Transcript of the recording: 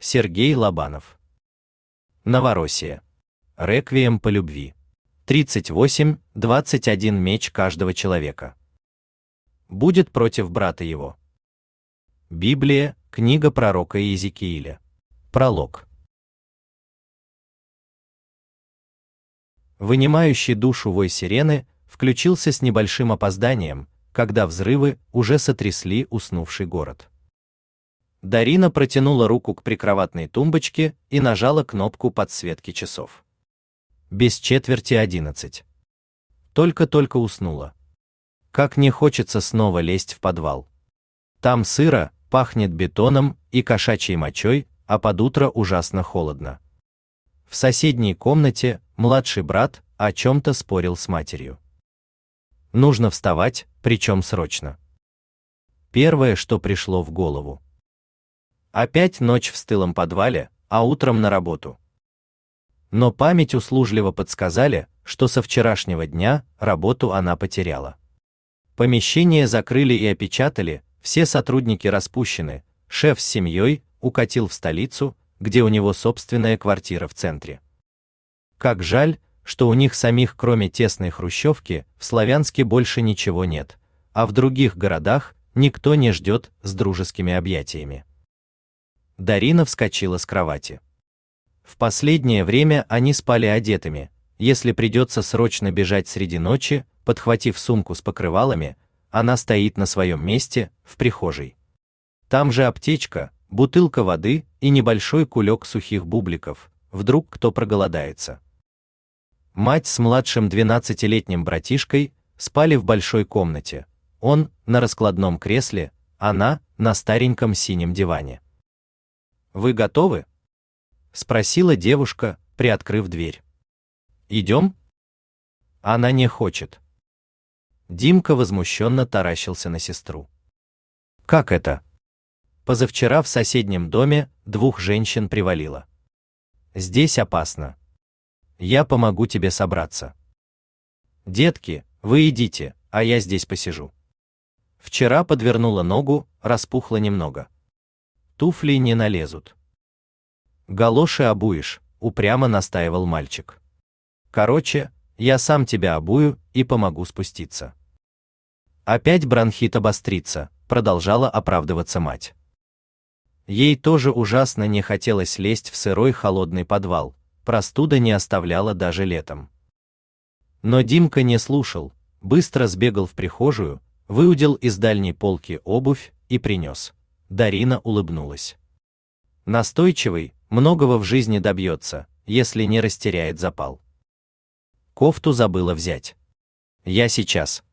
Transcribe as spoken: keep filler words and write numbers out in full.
Сергей Лобанов. Новороссия. Реквием по любви. тридцать восемь двадцать один меч каждого человека будет против брата его. Библия, книга пророка Иезекииля. Пролог. Вынимающий душу вой сирены включился с небольшим опозданием, когда взрывы уже сотрясли уснувший город. Дарина протянула руку к прикроватной тумбочке и нажала кнопку подсветки часов. Без четверти одиннадцать. Только-только уснула. Как не хочется снова лезть в подвал. Там сыро, пахнет бетоном и кошачьей мочой, а под утро ужасно холодно. В соседней комнате младший брат о чем-то спорил с матерью. Нужно вставать, причем срочно. Первое, что пришло в голову. Опять ночь в стылом подвале, а утром на работу. Но память услужливо подсказали, что со вчерашнего дня работу она потеряла. Помещение закрыли и опечатали, все сотрудники распущены, шеф с семьей укатил в столицу, где у него собственная квартира в центре. Как жаль, что у них самих, кроме тесной хрущевки, в Славянске больше ничего нет, а в других городах никто не ждет с дружескими объятиями. Дарина вскочила с кровати. В последнее время они спали одетыми. Если придется срочно бежать среди ночи, подхватив сумку с покрывалами, она стоит на своем месте, в прихожей. Там же аптечка, бутылка воды и небольшой кулек сухих бубликов, вдруг кто проголодается. Мать с младшим двенадцатилетним братишкой спали в большой комнате. Он на раскладном кресле, она на стареньком синем диване. «Вы готовы?» — спросила девушка, приоткрыв дверь. «Идем?» Она не хочет. Димка возмущенно таращился на сестру. «Как это?» Позавчера в соседнем доме двух женщин привалило. «Здесь опасно. Я помогу тебе собраться. Детки, вы идите, а я здесь посижу». Вчера подвернула ногу, распухла немного. Туфли не налезут. «Галоши обуешь», — упрямо настаивал мальчик. «Короче, я сам тебя обую и помогу спуститься». Опять бронхит обострится, продолжала оправдываться мать. Ей тоже ужасно не хотелось лезть в сырой холодный подвал, простуда не оставляла даже летом. Но Димка не слушал, быстро сбегал в прихожую, выудил из дальней полки обувь и принес. Дарина улыбнулась. Настойчивый, многого в жизни добьется, если не растеряет запал. Кофту забыла взять. «Я сейчас».